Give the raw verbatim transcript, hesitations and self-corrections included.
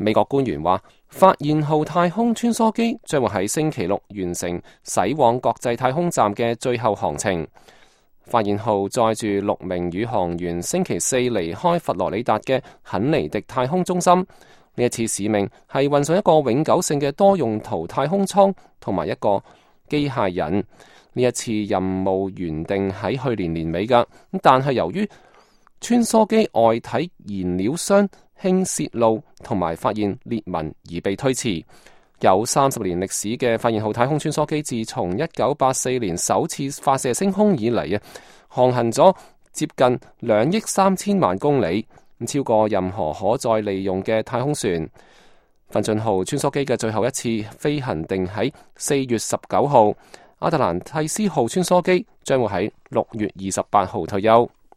美國官員話，發現號太空穿梭機將會喺星期六完成駛往國際太空站嘅最後航程。發現號載住六名宇航員星期四離開佛羅里達嘅肯尼迪太空中心。呢一次使命係運上一個永久性嘅多用途太空艙同埋一個機械人。呢一次任務原定喺去年年尾㗎，但係由於穿梭機外體燃料箱輕泄漏同埋發現裂紋而被推遲。有三十年歷史嘅發現號太空穿梭機，自從一九八四年首次發射升空以嚟啊，航行咗接近兩億三千萬公里，超過任何可再利用嘅太空船。奮進號穿梭機嘅最後一次飛行定喺四月十九號。亞特蘭蒂斯號穿梭機將會喺六月二十八號退休。